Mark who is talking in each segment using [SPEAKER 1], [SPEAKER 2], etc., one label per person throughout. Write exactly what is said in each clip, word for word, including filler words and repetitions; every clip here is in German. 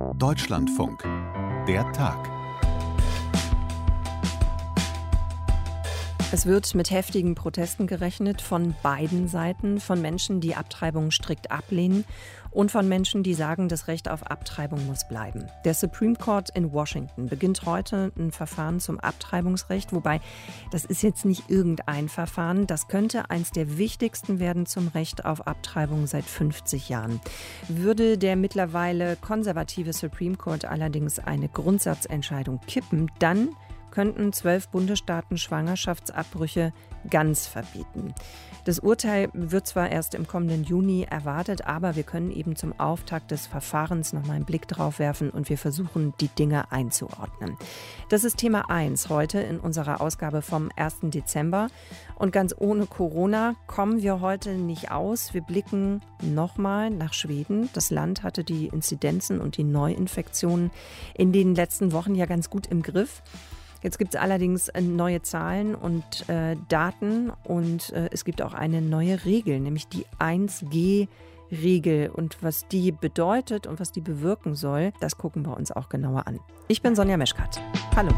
[SPEAKER 1] Deutschlandfunk. Der Tag.
[SPEAKER 2] Es wird mit heftigen Protesten gerechnet von beiden Seiten, von Menschen, die Abtreibung strikt ablehnen und von Menschen, die sagen, das Recht auf Abtreibung muss bleiben. Der Supreme Court in Washington beginnt heute ein Verfahren zum Abtreibungsrecht, wobei das ist jetzt nicht irgendein Verfahren, das könnte eins der wichtigsten werden zum Recht auf Abtreibung seit fünfzig Jahren. Würde der mittlerweile konservative Supreme Court allerdings eine Grundsatzentscheidung kippen, dann könnten zwölf Bundesstaaten Schwangerschaftsabbrüche ganz verbieten. Das Urteil wird zwar erst im kommenden Juni erwartet, aber wir können eben zum Auftakt des Verfahrens noch mal einen Blick drauf werfen und wir versuchen, die Dinge einzuordnen. Das ist Thema eins heute in unserer Ausgabe vom ersten Dezember. Und ganz ohne Corona kommen wir heute nicht aus. Wir blicken nochmal nach Schweden. Das Land hatte die Inzidenzen und die Neuinfektionen in den letzten Wochen ja ganz gut im Griff. Jetzt gibt es allerdings neue Zahlen und äh, Daten und äh, es gibt auch eine neue Regel, nämlich die eins G Regel. Und was die bedeutet und was die bewirken soll, das gucken wir uns auch genauer an. Ich bin Sonja Meschkat. Hallo.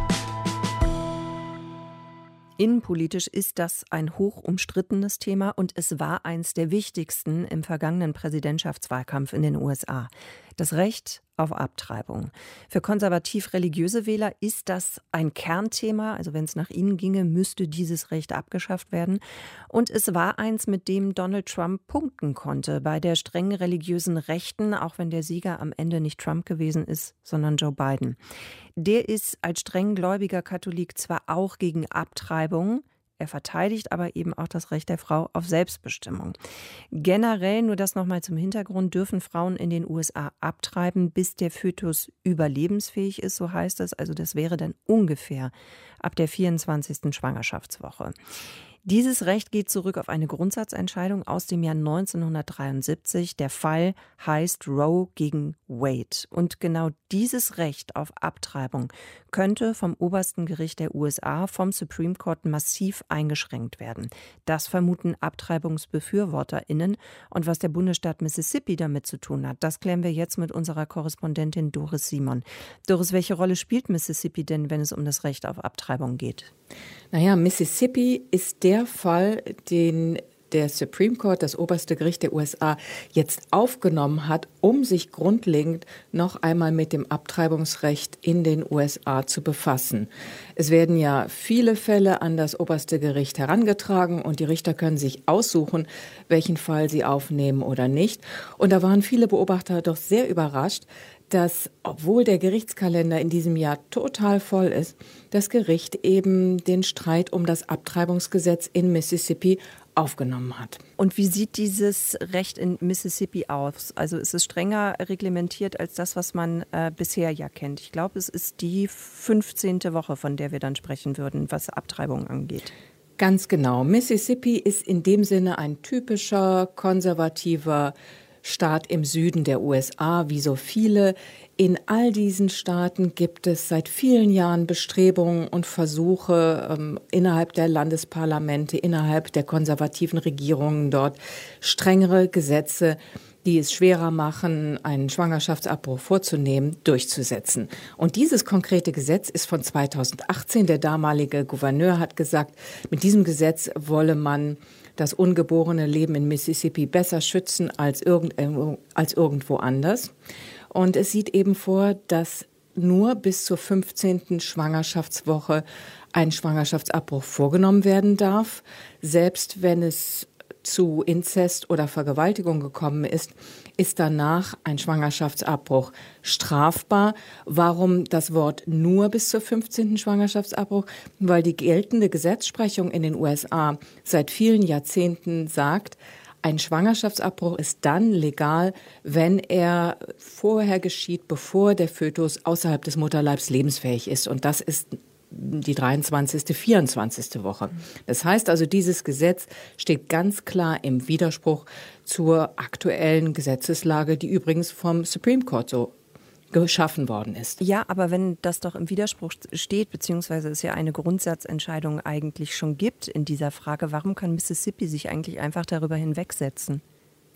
[SPEAKER 2] Innenpolitisch ist das ein hoch umstrittenes Thema und es war eins der wichtigsten im vergangenen Präsidentschaftswahlkampf in den U S A. Das Recht auf Abtreibung. Für konservativ-religiöse Wähler ist das ein Kernthema. Also wenn es nach ihnen ginge, müsste dieses Recht abgeschafft werden. Und es war eins, mit dem Donald Trump punkten konnte bei der streng religiösen Rechten, auch wenn der Sieger am Ende nicht Trump gewesen ist, sondern Joe Biden. Der ist als strenggläubiger Katholik zwar auch gegen Abtreibung, er verteidigt aber eben auch das Recht der Frau auf Selbstbestimmung. Generell, nur das nochmal zum Hintergrund, dürfen Frauen in den U S A abtreiben, bis der Fötus überlebensfähig ist, so heißt es. Also das wäre dann ungefähr ab der vierundzwanzigsten Schwangerschaftswoche. Dieses Recht geht zurück auf eine Grundsatzentscheidung aus dem Jahr neunzehnhundertdreiundsiebzig. Der Fall heißt Roe gegen Wade. Und genau dieses Recht auf Abtreibung könnte vom obersten Gericht der U S A, vom Supreme Court, massiv eingeschränkt werden. Das vermuten AbtreibungsbefürworterInnen. Und was der Bundesstaat Mississippi damit zu tun hat, das klären wir jetzt mit unserer Korrespondentin Doris Simon. Doris, welche Rolle spielt Mississippi denn, wenn es um das Recht auf Abtreibung geht?
[SPEAKER 3] Naja, Mississippi ist der Fall, den der Supreme Court, das oberste Gericht der U S A, jetzt aufgenommen hat, um sich grundlegend noch einmal mit dem Abtreibungsrecht in den U S A zu befassen. Es werden ja viele Fälle an das oberste Gericht herangetragen und die Richter können sich aussuchen, welchen Fall sie aufnehmen oder nicht. Und da waren viele Beobachter doch sehr überrascht, dass, obwohl der Gerichtskalender in diesem Jahr total voll ist, das Gericht eben den Streit um das Abtreibungsgesetz in Mississippi aufgenommen hat.
[SPEAKER 2] Und wie sieht dieses Recht in Mississippi aus? Also ist es strenger reglementiert als das, was man äh, bisher ja kennt? Ich glaube, es ist die fünfzehnte Woche, von der wir dann sprechen würden, was Abtreibung angeht.
[SPEAKER 3] Ganz genau. Mississippi ist in dem Sinne ein typischer konservativer Staat im Süden der U S A, wie so viele. In all diesen Staaten gibt es seit vielen Jahren Bestrebungen und Versuche ähm, innerhalb der Landesparlamente, innerhalb der konservativen Regierungen dort, strengere Gesetze, die es schwerer machen, einen Schwangerschaftsabbruch vorzunehmen, durchzusetzen. Und dieses konkrete Gesetz ist von zweitausendachtzehn. Der damalige Gouverneur hat gesagt, mit diesem Gesetz wolle man das ungeborene Leben in Mississippi besser schützen als, irgend, als irgendwo anders. Und es sieht eben vor, dass nur bis zur fünfzehnten Schwangerschaftswoche ein Schwangerschaftsabbruch vorgenommen werden darf. Selbst wenn es zu Inzest oder Vergewaltigung gekommen ist, ist danach ein Schwangerschaftsabbruch strafbar. Warum das Wort nur bis zur fünfzehnten Schwangerschaftsabbruch? Weil die geltende Gesetzesprechung in den U S A seit vielen Jahrzehnten sagt, ein Schwangerschaftsabbruch ist dann legal, wenn er vorher geschieht, bevor der Fötus außerhalb des Mutterleibs lebensfähig ist. Und das ist die dreiundzwanzigste, vierundzwanzigste Woche. Das heißt also, dieses Gesetz steht ganz klar im Widerspruch zur aktuellen Gesetzeslage, die übrigens vom Supreme Court so geschaffen worden ist.
[SPEAKER 2] Ja, aber wenn das doch im Widerspruch steht, beziehungsweise es ja eine Grundsatzentscheidung eigentlich schon gibt in dieser Frage, warum kann Mississippi sich eigentlich einfach darüber hinwegsetzen?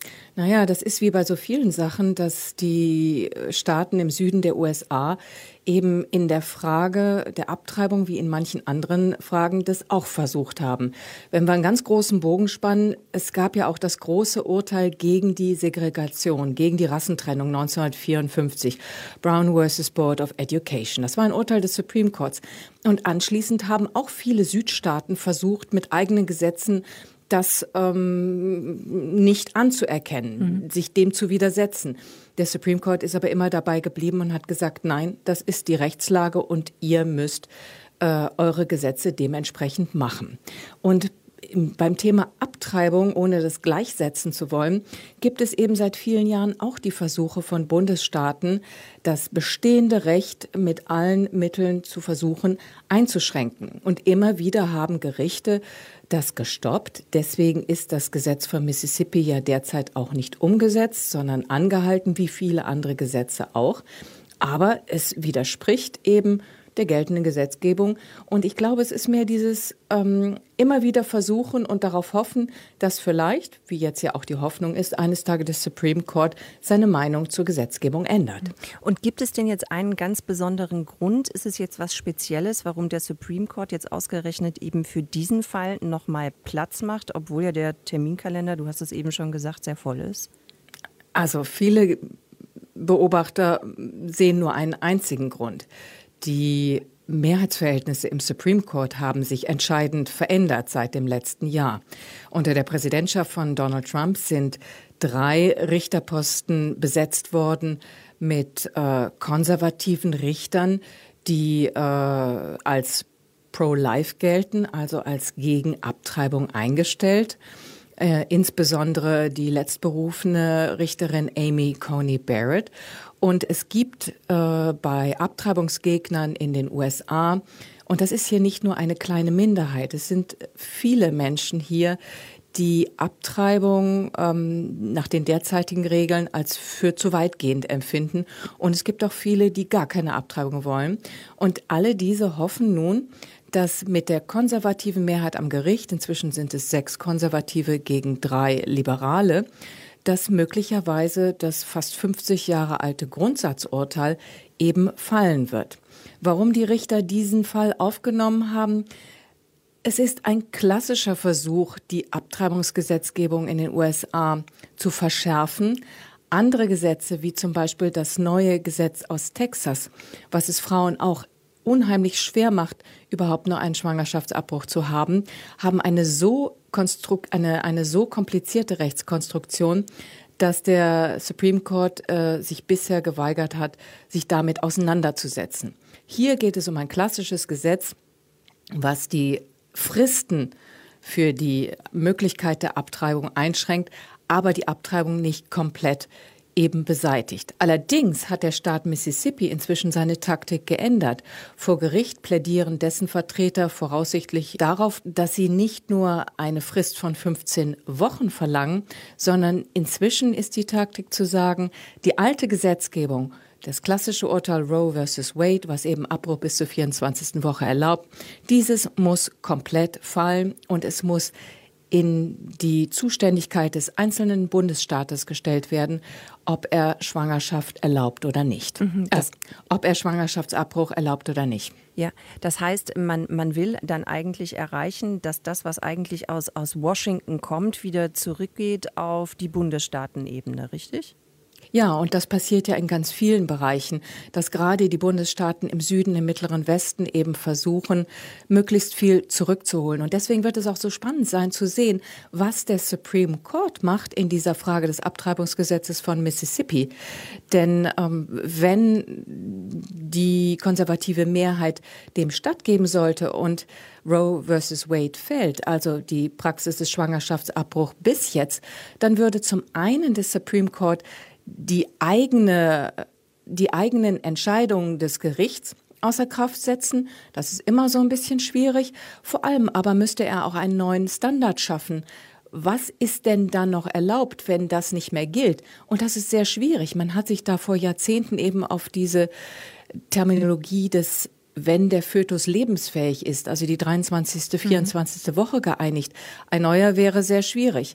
[SPEAKER 3] Naja, das ist wie bei so vielen Sachen, dass die Staaten im Süden der U S A eben in der Frage der Abtreibung, wie in manchen anderen Fragen, das auch versucht haben. Wenn wir einen ganz großen Bogen spannen, es gab ja auch das große Urteil gegen die Segregation, gegen die Rassentrennung neunzehnhundertvierundfünfzig, Brown versus Board of Education. Das war ein Urteil des Supreme Courts. Und anschließend haben auch viele Südstaaten versucht, mit eigenen Gesetzen das ähm, nicht anzuerkennen, mhm. sich dem zu widersetzen. Der Supreme Court ist aber immer dabei geblieben und hat gesagt, nein, das ist die Rechtslage und ihr müsst äh, eure Gesetze dementsprechend machen. Und beim Thema Abtreibung, ohne das gleichsetzen zu wollen, gibt es eben seit vielen Jahren auch die Versuche von Bundesstaaten, das bestehende Recht mit allen Mitteln zu versuchen einzuschränken. Und immer wieder haben Gerichte das gestoppt. Deswegen ist das Gesetz von Mississippi ja derzeit auch nicht umgesetzt, sondern angehalten, wie viele andere Gesetze auch. Aber es widerspricht eben der geltenden Gesetzgebung. Und ich glaube, es ist mehr dieses ähm, immer wieder versuchen und darauf hoffen, dass vielleicht, wie jetzt ja auch die Hoffnung ist, eines Tages der Supreme Court seine Meinung zur Gesetzgebung ändert.
[SPEAKER 2] Und gibt es denn jetzt einen ganz besonderen Grund? Ist es jetzt was Spezielles, warum der Supreme Court jetzt ausgerechnet eben für diesen Fall nochmal Platz macht, obwohl ja der Terminkalender, du hast es eben schon gesagt, sehr voll ist?
[SPEAKER 3] Also viele Beobachter sehen nur einen einzigen Grund. Die Mehrheitsverhältnisse im Supreme Court haben sich entscheidend verändert seit dem letzten Jahr. Unter der Präsidentschaft von Donald Trump sind drei Richterposten besetzt worden mit äh, konservativen Richtern, die äh, als pro-life gelten, also als gegen Abtreibung eingestellt. Äh, insbesondere die letztberufene Richterin Amy Coney Barrett. Und es gibt äh, bei Abtreibungsgegnern in den U S A, und das ist hier nicht nur eine kleine Minderheit, es sind viele Menschen hier, die Abtreibung ähm, nach den derzeitigen Regeln als für zu weitgehend empfinden. Und es gibt auch viele, die gar keine Abtreibung wollen. Und alle diese hoffen nun, dass mit der konservativen Mehrheit am Gericht, inzwischen sind es sechs Konservative gegen drei Liberale, dass möglicherweise das fast fünfzig Jahre alte Grundsatzurteil eben fallen wird. Warum die Richter diesen Fall aufgenommen haben? Es ist ein klassischer Versuch, die Abtreibungsgesetzgebung in den U S A zu verschärfen. Andere Gesetze, wie zum Beispiel das neue Gesetz aus Texas, was es Frauen auch unheimlich schwer macht, überhaupt nur einen Schwangerschaftsabbruch zu haben, haben eine so konstrukt, eine, eine so komplizierte Rechtskonstruktion, dass der Supreme Court äh, sich bisher geweigert hat, sich damit auseinanderzusetzen. Hier geht es um ein klassisches Gesetz, was die Fristen für die Möglichkeit der Abtreibung einschränkt, aber die Abtreibung nicht komplett eben beseitigt. Allerdings hat der Staat Mississippi inzwischen seine Taktik geändert. Vor Gericht plädieren dessen Vertreter voraussichtlich darauf, dass sie nicht nur eine Frist von fünfzehn Wochen verlangen, sondern inzwischen ist die Taktik zu sagen, die alte Gesetzgebung, das klassische Urteil Roe versus Wade, was eben Abbruch bis zur vierundzwanzigsten Woche erlaubt, dieses muss komplett fallen und es muss in die Zuständigkeit des einzelnen Bundesstaates gestellt werden, ob er Schwangerschaft erlaubt oder nicht. Mhm, äh, ob er Schwangerschaftsabbruch erlaubt oder nicht.
[SPEAKER 2] Ja, das heißt, man, man will dann eigentlich erreichen, dass das, was eigentlich aus, aus Washington kommt, wieder zurückgeht auf die Bundesstaatenebene, richtig?
[SPEAKER 3] Ja, und das passiert ja in ganz vielen Bereichen, dass gerade die Bundesstaaten im Süden, im Mittleren Westen eben versuchen, möglichst viel zurückzuholen. Und deswegen wird es auch so spannend sein zu sehen, was der Supreme Court macht in dieser Frage des Abtreibungsgesetzes von Mississippi. Denn ähm, wenn die konservative Mehrheit dem stattgeben sollte und Roe versus Wade fällt, also die Praxis des Schwangerschaftsabbruchs bis jetzt, dann würde zum einen der Supreme Court die eigene, die eigenen Entscheidungen des Gerichts außer Kraft setzen. Das ist immer so ein bisschen schwierig. Vor allem aber müsste er auch einen neuen Standard schaffen. Was ist denn dann noch erlaubt, wenn das nicht mehr gilt? Und das ist sehr schwierig. Man hat sich da vor Jahrzehnten eben auf diese Terminologie des wenn der Fötus lebensfähig ist, also die dreiundzwanzigste, vierundzwanzigste Woche geeinigt. Ein neuer wäre sehr schwierig.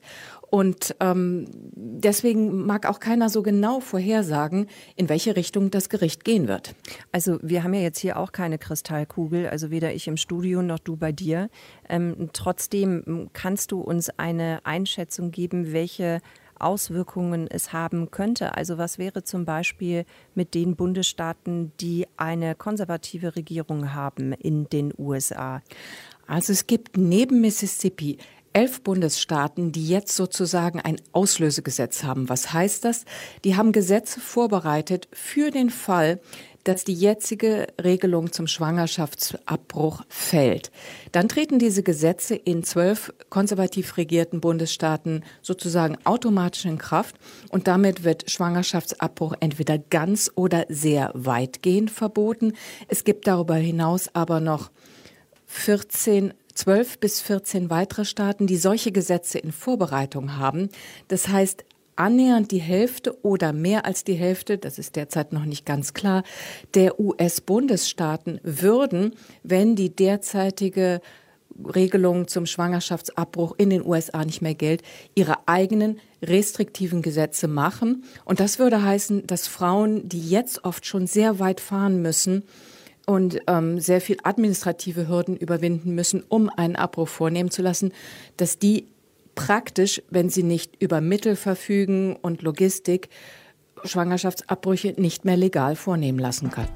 [SPEAKER 3] Und ähm, deswegen mag auch keiner so genau vorhersagen, in welche Richtung das Gericht gehen wird.
[SPEAKER 2] Also wir haben ja jetzt hier auch keine Kristallkugel, also weder ich im Studio noch du bei dir. Ähm, trotzdem kannst du uns eine Einschätzung geben, welche Auswirkungen es haben könnte. Also was wäre zum Beispiel mit den Bundesstaaten, die eine konservative Regierung haben in den U S A?
[SPEAKER 3] Also es gibt neben Mississippi elf Bundesstaaten, die jetzt sozusagen ein Auslösegesetz haben. Was heißt das? Die haben Gesetze vorbereitet für den Fall, dass die jetzige Regelung zum Schwangerschaftsabbruch fällt. Dann treten diese Gesetze in zwölf konservativ regierten Bundesstaaten sozusagen automatisch in Kraft und damit wird Schwangerschaftsabbruch entweder ganz oder sehr weitgehend verboten. Es gibt darüber hinaus aber noch vierzehn zwölf bis vierzehn weitere Staaten, die solche Gesetze in Vorbereitung haben. Das heißt, annähernd die Hälfte oder mehr als die Hälfte, das ist derzeit noch nicht ganz klar, der U S-Bundesstaaten würden, wenn die derzeitige Regelung zum Schwangerschaftsabbruch in den U S A nicht mehr gilt, ihre eigenen restriktiven Gesetze machen. Und das würde heißen, dass Frauen, die jetzt oft schon sehr weit fahren müssen, und ähm, sehr viel administrative Hürden überwinden müssen, um einen Abbruch vornehmen zu lassen, dass die praktisch, wenn sie nicht über Mittel verfügen und Logistik, Schwangerschaftsabbrüche nicht mehr legal vornehmen lassen kann.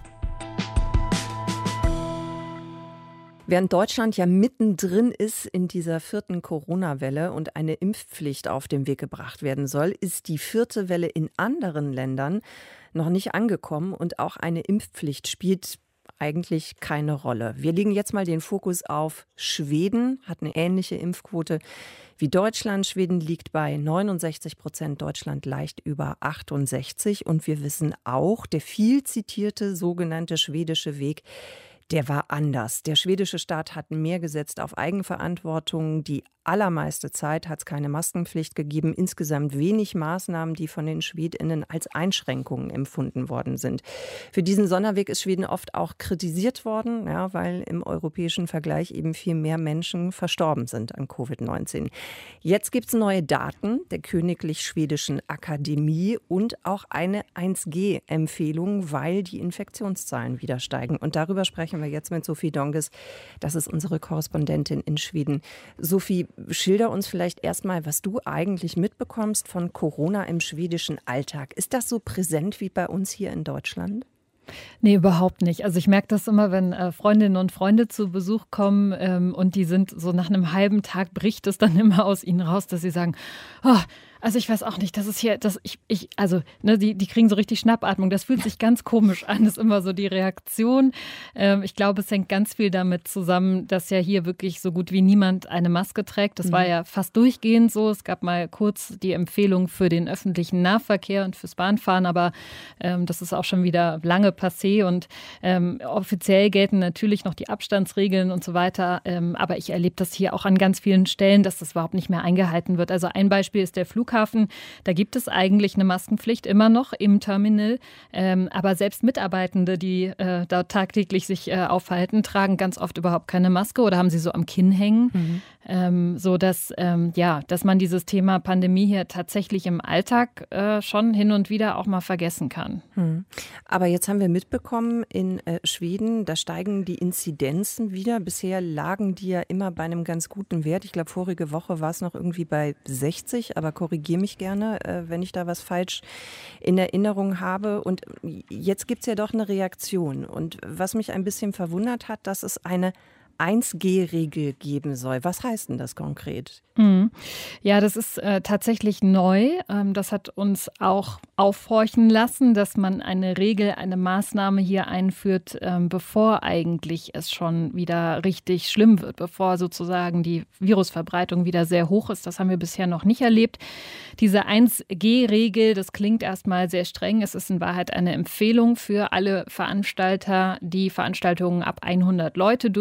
[SPEAKER 2] Während Deutschland ja mittendrin ist in dieser vierten Corona-Welle und eine Impfpflicht auf den Weg gebracht werden soll, ist die vierte Welle in anderen Ländern noch nicht angekommen und auch eine Impfpflicht spielt eigentlich keine Rolle. Wir legen jetzt mal den Fokus auf Schweden, hat eine ähnliche Impfquote wie Deutschland. Schweden liegt bei neunundsechzig Prozent, Deutschland leicht über achtundsechzig. Und wir wissen auch, der viel zitierte sogenannte schwedische Weg, der war anders. Der schwedische Staat hat mehr gesetzt auf Eigenverantwortung. Die allermeiste Zeit hat es keine Maskenpflicht gegeben. Insgesamt wenig Maßnahmen, die von den SchwedInnen als Einschränkungen empfunden worden sind. Für diesen Sonderweg ist Schweden oft auch kritisiert worden, ja, weil im europäischen Vergleich eben viel mehr Menschen verstorben sind an Covid neunzehn. Jetzt gibt es neue Daten der Königlich Schwedischen Akademie und auch eine eins G Empfehlung, weil die Infektionszahlen wieder steigen. Und darüber sprechen wir jetzt mit Sophie Donges. Das ist unsere Korrespondentin in Schweden. Sophie, schilder uns vielleicht erstmal, was du eigentlich mitbekommst von Corona im schwedischen Alltag. Ist das so präsent wie bei uns hier in Deutschland?
[SPEAKER 4] Nee, überhaupt nicht. Also ich merke das immer, wenn äh, Freundinnen und Freunde zu Besuch kommen ähm, und die sind so nach einem halben Tag, bricht es dann immer aus ihnen raus, dass sie sagen, oh, also ich weiß auch nicht, das ist hier, das ich, ich, also ne, die, die kriegen so richtig Schnappatmung. Das fühlt sich ganz komisch an, das ist immer so die Reaktion. Ähm, ich glaube, es hängt ganz viel damit zusammen, dass ja hier wirklich so gut wie niemand eine Maske trägt. Das mhm. war ja fast durchgehend so. Es gab mal kurz die Empfehlung für den öffentlichen Nahverkehr und fürs Bahnfahren, aber ähm, das ist auch schon wieder lange passé und ähm, offiziell gelten natürlich noch die Abstandsregeln und so weiter. Ähm, aber ich erlebe das hier auch an ganz vielen Stellen, dass das überhaupt nicht mehr eingehalten wird. Also ein Beispiel ist der Flughafen. Da gibt es eigentlich eine Maskenpflicht immer noch im Terminal. Ähm, aber selbst Mitarbeitende, die äh, da tagtäglich sich äh, aufhalten, tragen ganz oft überhaupt keine Maske oder haben sie so am Kinn hängen. Mhm. Ähm, so dass, ähm, ja, dass man dieses Thema Pandemie hier tatsächlich im Alltag äh, schon hin und wieder auch mal vergessen kann.
[SPEAKER 2] Mhm. Aber jetzt haben wir mitbekommen, in äh, Schweden, da steigen die Inzidenzen wieder. Bisher lagen die ja immer bei einem ganz guten Wert. Ich glaube, vorige Woche war es noch irgendwie bei sechzig, aber korrigiere mich gerne, äh, wenn ich da was falsch in Erinnerung habe. Und jetzt gibt es ja doch eine Reaktion. Und was mich ein bisschen verwundert hat, dass es eine eins G Regel geben soll. Was heißt denn das konkret?
[SPEAKER 4] Mhm. Ja, das ist äh, tatsächlich neu. Ähm, das hat uns auch aufhorchen lassen, dass man eine Regel, eine Maßnahme hier einführt, ähm, bevor eigentlich es schon wieder richtig schlimm wird, bevor sozusagen die Virusverbreitung wieder sehr hoch ist. Das haben wir bisher noch nicht erlebt. Diese eins G Regel, das klingt erstmal sehr streng. Es ist in Wahrheit eine Empfehlung für alle Veranstalter, die Veranstaltungen ab hundert Leute durchführen.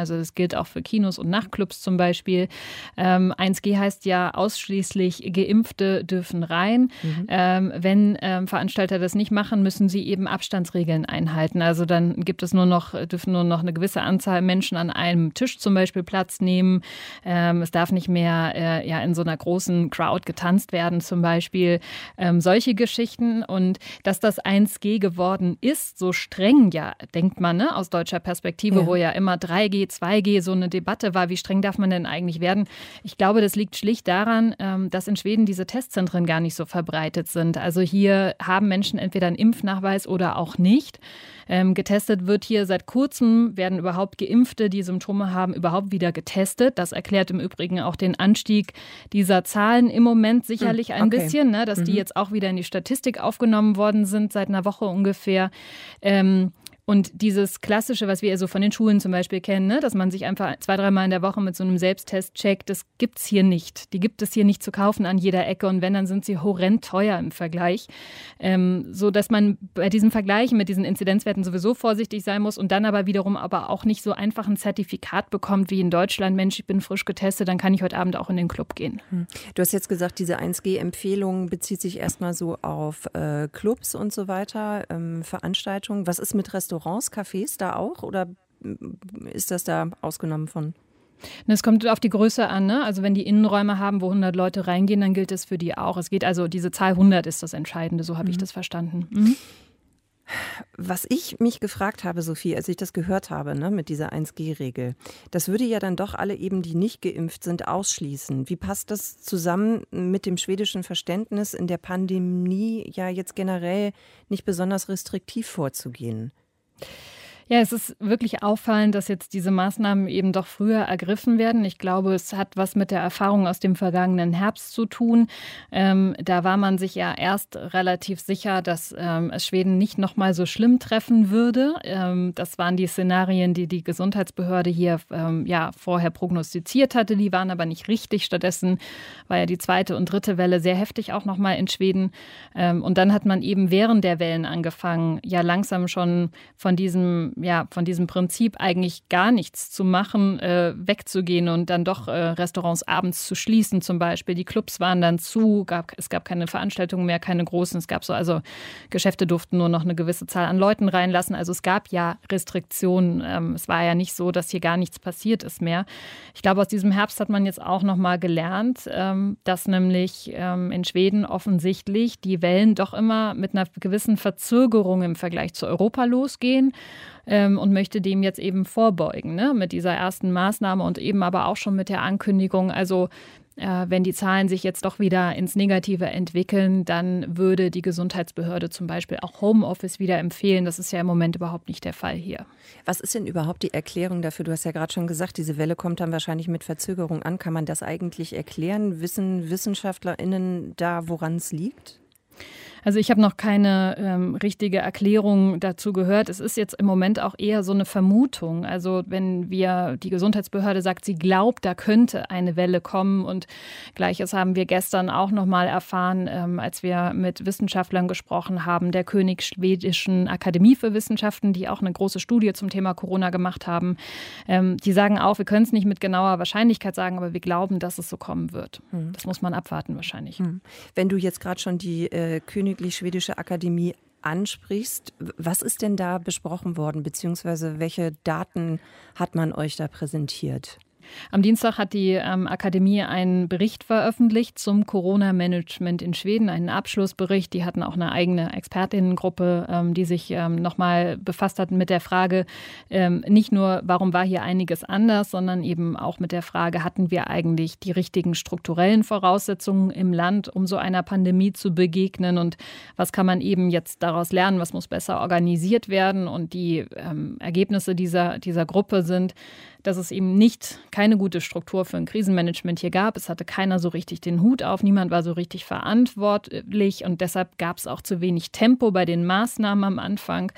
[SPEAKER 4] Also das gilt auch für Kinos und Nachtclubs zum Beispiel. Ähm, eins G heißt ja, ausschließlich Geimpfte dürfen rein. Mhm. Ähm, wenn ähm, Veranstalter das nicht machen, müssen sie eben Abstandsregeln einhalten. Also dann gibt es nur noch, dürfen nur noch eine gewisse Anzahl Menschen an einem Tisch zum Beispiel Platz nehmen. Ähm, es darf nicht mehr äh, ja, in so einer großen Crowd getanzt werden zum Beispiel. Ähm, solche Geschichten. Und dass das eins G geworden ist, so streng, ja, denkt man, ne, aus deutscher Perspektive, ja. wo ja immer drei G, zwei G so eine Debatte war, wie streng darf man denn eigentlich werden? Ich glaube, das liegt schlicht daran, ähm, dass in Schweden diese Testzentren gar nicht so verbreitet sind. Also hier haben Menschen entweder einen Impfnachweis oder auch nicht. Ähm, getestet wird hier seit kurzem, werden überhaupt Geimpfte, die Symptome haben, überhaupt wieder getestet. Das erklärt im Übrigen auch den Anstieg dieser Zahlen im Moment sicherlich ein okay. bisschen, ne, dass mhm. die jetzt auch wieder in die Statistik aufgenommen worden sind, seit einer Woche ungefähr. Ähm, Und dieses Klassische, was wir ja so von den Schulen zum Beispiel kennen, ne, dass man sich einfach zwei, dreimal in der Woche mit so einem Selbsttest checkt, das gibt es hier nicht. Die gibt es hier nicht zu kaufen an jeder Ecke. Und wenn, dann sind sie horrend teuer im Vergleich. Ähm, so dass man bei diesem Vergleich mit diesen Inzidenzwerten sowieso vorsichtig sein muss und dann aber wiederum aber auch nicht so einfach ein Zertifikat bekommt wie in Deutschland. Mensch, ich bin frisch getestet, dann kann ich heute Abend auch in den Club gehen.
[SPEAKER 2] Du hast jetzt gesagt, diese eins G-Empfehlung bezieht sich erstmal so auf äh, Clubs und so weiter, ähm, Veranstaltungen. Was ist mit Restaurants? Restaurants, Cafés da auch oder ist das da ausgenommen von?
[SPEAKER 4] Es kommt auf die Größe an, ne? Also wenn die Innenräume haben, wo hundert Leute reingehen, dann gilt das für die auch. Es geht also, diese Zahl hundert ist das Entscheidende, so habe mhm. ich das verstanden. Mhm.
[SPEAKER 2] Was ich mich gefragt habe, Sophie, als ich das gehört habe, ne, mit dieser eins G-Regel, das würde ja dann doch alle eben, die nicht geimpft sind, ausschließen. Wie passt das zusammen mit dem schwedischen Verständnis, in der Pandemie ja jetzt generell nicht besonders restriktiv vorzugehen?
[SPEAKER 4] Ja, es ist wirklich auffallend, dass jetzt diese Maßnahmen eben doch früher ergriffen werden. Ich glaube, es hat was mit der Erfahrung aus dem vergangenen Herbst zu tun. Ähm, da war man sich ja erst relativ sicher, dass ähm, es Schweden nicht noch mal so schlimm treffen würde. Ähm, das waren die Szenarien, die die Gesundheitsbehörde hier ähm, ja, vorher prognostiziert hatte. Die waren aber nicht richtig. Stattdessen war ja die zweite und dritte Welle sehr heftig auch noch mal in Schweden. Ähm, und dann hat man eben während der Wellen angefangen, ja langsam schon von diesem ja, von diesem Prinzip eigentlich gar nichts zu machen, äh, wegzugehen und dann doch äh, Restaurants abends zu schließen zum Beispiel. Die Clubs waren dann zu, gab, es gab keine Veranstaltungen mehr, keine großen. Es gab so, also Geschäfte durften nur noch eine gewisse Zahl an Leuten reinlassen. Also es gab ja Restriktionen. Ähm, es war ja nicht so, dass hier gar nichts passiert ist mehr. Ich glaube, aus diesem Herbst hat man jetzt auch noch mal gelernt, ähm, dass nämlich ähm, in Schweden offensichtlich die Wellen doch immer mit einer gewissen Verzögerung im Vergleich zu Europa losgehen. Ähm, und möchte dem jetzt eben vorbeugen, ne? Mit dieser ersten Maßnahme und eben aber auch schon mit der Ankündigung, also äh, wenn die Zahlen sich jetzt doch wieder ins Negative entwickeln, dann würde die Gesundheitsbehörde zum Beispiel auch Homeoffice wieder empfehlen. Das ist ja im Moment überhaupt nicht der Fall hier.
[SPEAKER 2] Was ist denn überhaupt die Erklärung dafür? Du hast ja gerade schon gesagt, diese Welle kommt dann wahrscheinlich mit Verzögerung an. Kann man das eigentlich erklären? Wissen WissenschaftlerInnen da, woran es liegt?
[SPEAKER 4] Also ich habe noch keine ähm, richtige Erklärung dazu gehört. Es ist jetzt im Moment auch eher so eine Vermutung. Also wenn wir, die Gesundheitsbehörde sagt, sie glaubt, da könnte eine Welle kommen. Und Gleiches haben wir gestern auch noch mal erfahren, ähm, als wir mit Wissenschaftlern gesprochen haben, der Königsschwedischen Akademie für Wissenschaften, die auch eine große Studie zum Thema Corona gemacht haben. Ähm, die sagen auch, wir können es nicht mit genauer Wahrscheinlichkeit sagen, aber wir glauben, dass es so kommen wird. Hm. Das muss man abwarten wahrscheinlich.
[SPEAKER 2] Hm. Wenn du jetzt gerade schon die äh, König Schwedische Akademie ansprichst. Was ist denn da besprochen worden, beziehungsweise welche Daten hat man euch da präsentiert?
[SPEAKER 4] Am Dienstag hat die ähm, Akademie einen Bericht veröffentlicht zum Corona-Management in Schweden, einen Abschlussbericht. Die hatten auch eine eigene Expertinnengruppe, ähm, die sich ähm, nochmal befasst hat mit der Frage, ähm, nicht nur, warum war hier einiges anders, sondern eben auch mit der Frage, hatten wir eigentlich die richtigen strukturellen Voraussetzungen im Land, um so einer Pandemie zu begegnen und was kann man eben jetzt daraus lernen, was muss besser organisiert werden. Und die ähm, Ergebnisse dieser, dieser Gruppe sind, dass es eben nicht keine gute Struktur für ein Krisenmanagement hier gab. Es hatte keiner so richtig den Hut auf, niemand war so richtig verantwortlich und deshalb gab es auch zu wenig Tempo bei den Maßnahmen am Anfang.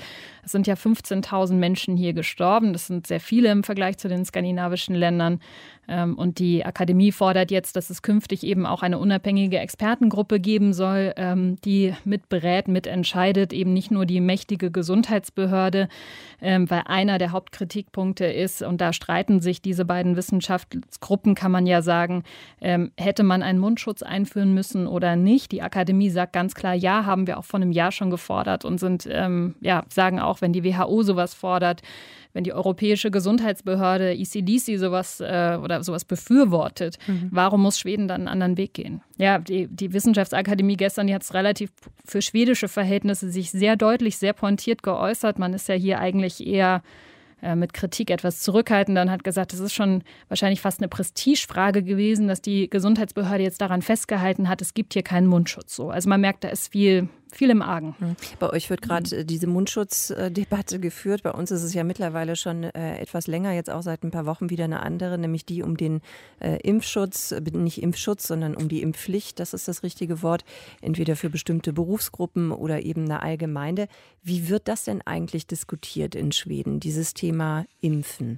[SPEAKER 4] Es sind ja fünfzehntausend Menschen hier gestorben. Das sind sehr viele im Vergleich zu den skandinavischen Ländern. Und die Akademie fordert jetzt, dass es künftig eben auch eine unabhängige Expertengruppe geben soll, die mitberät, mitentscheidet, eben nicht nur die mächtige Gesundheitsbehörde, weil einer der Hauptkritikpunkte ist, und da streiten sich diese beiden Wissenschaftsgruppen, kann man ja sagen, hätte man einen Mundschutz einführen müssen oder nicht. Die Akademie sagt ganz klar, ja, haben wir auch vor einem Jahr schon gefordert und sind, ja, sagen auch, wenn die W H O sowas fordert, wenn die Europäische Gesundheitsbehörde E C D C sowas äh, oder sowas befürwortet, mhm. warum muss Schweden dann einen anderen Weg gehen? Ja, die, die Wissenschaftsakademie gestern, die hat es relativ für schwedische Verhältnisse sich sehr deutlich, sehr pointiert geäußert. Man ist ja hier eigentlich eher äh, mit Kritik etwas zurückhaltend und hat gesagt, es ist schon wahrscheinlich fast eine Prestigefrage gewesen, dass die Gesundheitsbehörde jetzt daran festgehalten hat, es gibt hier keinen Mundschutz. So. Also man merkt, da ist viel... viel im Argen.
[SPEAKER 2] Bei euch wird gerade diese Mundschutzdebatte geführt. Bei uns ist es ja mittlerweile schon äh, etwas länger, jetzt auch seit ein paar Wochen wieder eine andere, nämlich die um den äh, Impfschutz, nicht Impfschutz, sondern um die Impfpflicht, das ist das richtige Wort, entweder für bestimmte Berufsgruppen oder eben eine Allgemeine. Wie wird das denn eigentlich diskutiert in Schweden, dieses Thema Impfen?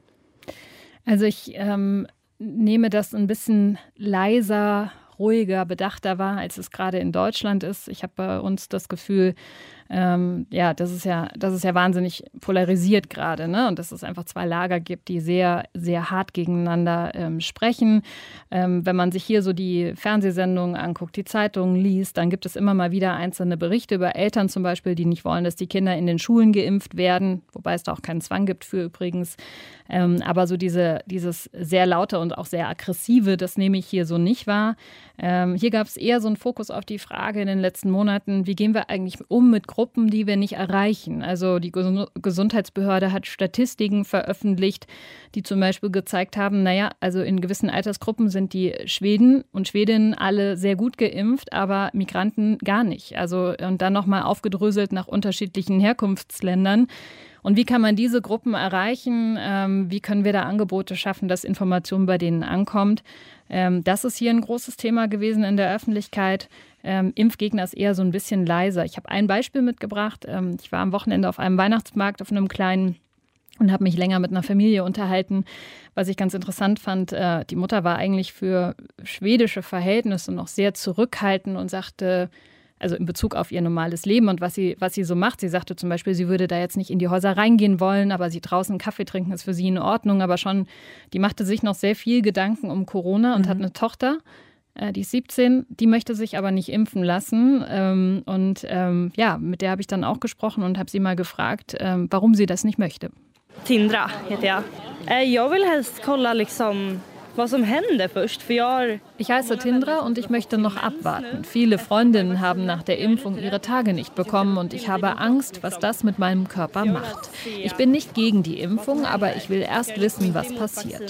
[SPEAKER 4] Also ich ähm, nehme das ein bisschen leiser, ruhiger, bedachter war, als es gerade in Deutschland ist. Ich habe bei uns das Gefühl, ähm, ja, das ist ja, das ist ja wahnsinnig polarisiert gerade, ne? Und dass es einfach zwei Lager gibt, die sehr, sehr hart gegeneinander ähm, sprechen. Ähm, wenn man sich hier so die Fernsehsendungen anguckt, die Zeitungen liest, dann gibt es immer mal wieder einzelne Berichte über Eltern zum Beispiel, die nicht wollen, dass die Kinder in den Schulen geimpft werden, wobei es da auch keinen Zwang gibt für übrigens. Ähm, aber so diese, dieses sehr laute und auch sehr aggressive, das nehme ich hier so nicht wahr. Ähm, hier gab es eher so einen Fokus auf die Frage in den letzten Monaten, wie gehen wir eigentlich um mit Gruppen, die wir nicht erreichen. Also die Gesundheitsbehörde hat Statistiken veröffentlicht, die zum Beispiel gezeigt haben, naja, also in gewissen Altersgruppen sind die Schweden und Schwedinnen alle sehr gut geimpft, aber Migranten gar nicht. Also und dann nochmal aufgedröselt nach unterschiedlichen Herkunftsländern. Und wie kann man diese Gruppen erreichen? Ähm, wie können wir da Angebote schaffen, dass Information bei denen ankommt? Ähm, das ist hier ein großes Thema gewesen in der Öffentlichkeit. Ähm, Impfgegner ist eher so ein bisschen leiser. Ich habe ein Beispiel mitgebracht. Ähm, ich war am Wochenende auf einem Weihnachtsmarkt auf einem kleinen und habe mich länger mit einer Familie unterhalten, was ich ganz interessant fand. Äh, die Mutter war eigentlich für schwedische Verhältnisse noch sehr zurückhaltend und sagte, also in Bezug auf ihr normales Leben und was sie, was sie so macht. Sie sagte zum Beispiel, sie würde da jetzt nicht in die Häuser reingehen wollen, aber sie draußen einen Kaffee trinken ist für sie in Ordnung. Aber schon, die machte sich noch sehr viel Gedanken um Corona und mhm. hat eine Tochter, äh, die ist siebzehn, die möchte sich aber nicht impfen lassen. Ähm, und ähm, ja, mit der habe ich dann auch gesprochen und habe sie mal gefragt, ähm, warum sie das nicht möchte.
[SPEAKER 5] Tindra heter jag. Äh, jag vill helst kolla liksom was som händer först, för jag...
[SPEAKER 4] Ich heiße Tindra und ich möchte noch abwarten. Viele Freundinnen haben nach der Impfung ihre Tage nicht bekommen und ich habe Angst, was das mit meinem Körper macht. Ich bin nicht gegen die Impfung, aber ich will erst wissen, was passiert.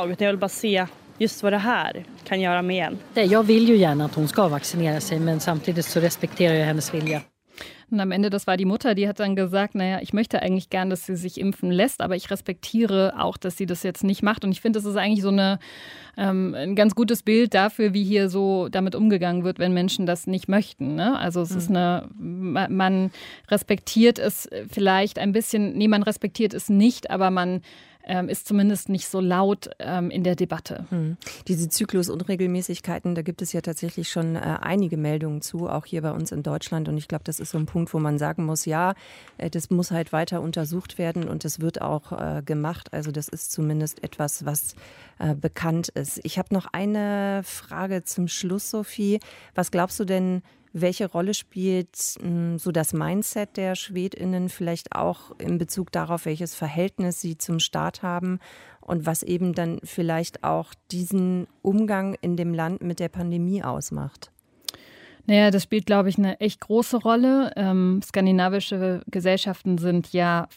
[SPEAKER 5] Just vad det här kan göra med en.
[SPEAKER 6] Jag vill ju gärna att hon ska vaccinera sig, men samtidigt så respekterar jag hennes vilja.
[SPEAKER 4] Und am Ende, das war die Mutter, die hat dann gesagt, naja, ich möchte eigentlich gern, dass sie sich impfen lässt, aber ich respektiere auch, dass sie das jetzt nicht macht. Und ich finde, das ist eigentlich so eine, ähm, ein ganz gutes Bild dafür, wie hier so damit umgegangen wird, wenn Menschen das nicht möchten. Ne? Also es mhm. ist eine, man respektiert es vielleicht ein bisschen, nee, man respektiert es nicht, aber man Ähm, ist zumindest nicht so laut ähm, in der Debatte.
[SPEAKER 2] Hm. Diese Zyklusunregelmäßigkeiten, da gibt es ja tatsächlich schon äh, einige Meldungen zu, auch hier bei uns in Deutschland. Und ich glaube, das ist so ein Punkt, wo man sagen muss, ja, äh, das muss halt weiter untersucht werden und das wird auch äh, gemacht. Also das ist zumindest etwas, was äh, bekannt ist. Ich habe noch eine Frage zum Schluss, Sophie. Was glaubst du denn, welche Rolle spielt mh, so das Mindset der SchwedInnen vielleicht auch in Bezug darauf, welches Verhältnis sie zum Staat haben und was eben dann vielleicht auch diesen Umgang in dem Land mit der Pandemie ausmacht?
[SPEAKER 4] Naja, das spielt, glaube ich, eine echt große Rolle. Ähm, skandinavische Gesellschaften sind ja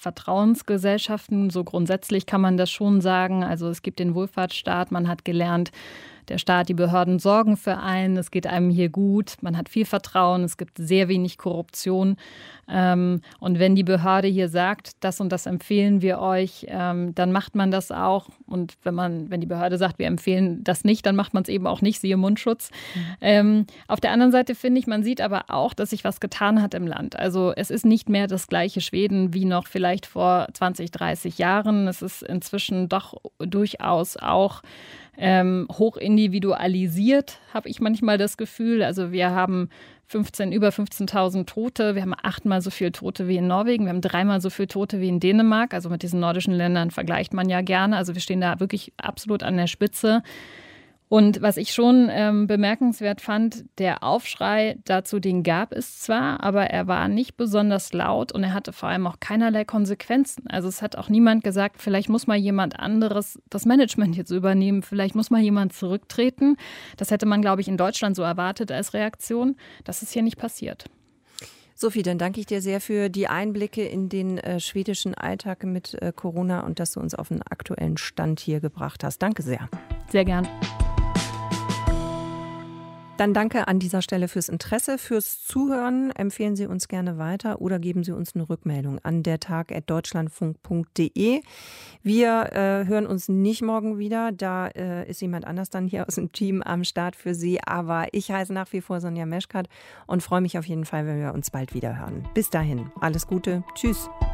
[SPEAKER 4] Vertrauensgesellschaften. So grundsätzlich kann man das schon sagen. Also es gibt den Wohlfahrtsstaat. Man hat gelernt, der Staat, die Behörden sorgen für einen, es geht einem hier gut, man hat viel Vertrauen, es gibt sehr wenig Korruption. Ähm, und wenn die Behörde hier sagt, das und das empfehlen wir euch, ähm, dann macht man das auch. Und wenn man, wenn die Behörde sagt, wir empfehlen das nicht, dann macht man es eben auch nicht, siehe Mundschutz. Mhm. Ähm, auf der anderen Seite finde ich, man sieht aber auch, dass sich was getan hat im Land. Also es ist nicht mehr das gleiche Schweden wie noch vielleicht vor zwanzig, dreißig Jahren. Es ist inzwischen doch durchaus auch ähm, hoch individualisiert, habe ich manchmal das Gefühl. Also wir haben fünfzehn, über fünfzehntausend Tote. Wir haben achtmal so viele Tote wie in Norwegen. Wir haben dreimal so viele Tote wie in Dänemark. Also mit diesen nordischen Ländern vergleicht man ja gerne. Also wir stehen da wirklich absolut an der Spitze. Und was ich schon ähm, bemerkenswert fand, der Aufschrei dazu, den gab es zwar, aber er war nicht besonders laut und er hatte vor allem auch keinerlei Konsequenzen. Also es hat auch niemand gesagt, vielleicht muss mal jemand anderes das Management jetzt übernehmen, vielleicht muss mal jemand zurücktreten. Das hätte man, glaube ich, in Deutschland so erwartet als Reaktion. Das ist hier nicht passiert.
[SPEAKER 2] Sophie, dann danke ich dir sehr für die Einblicke in den äh, schwedischen Alltag mit äh, Corona und dass du uns auf den aktuellen Stand hier gebracht hast. Danke sehr.
[SPEAKER 4] Sehr gern.
[SPEAKER 2] Dann danke an dieser Stelle fürs Interesse, fürs Zuhören. Empfehlen Sie uns gerne weiter oder geben Sie uns eine Rückmeldung an dertag at deutschlandfunk punkt de. Wir äh, hören uns nicht morgen wieder. Da äh, ist jemand anders dann hier aus dem Team am Start für Sie. Aber ich heiße nach wie vor Sonja Meschkat und freue mich auf jeden Fall, wenn wir uns bald wieder hören. Bis dahin, alles Gute. Tschüss.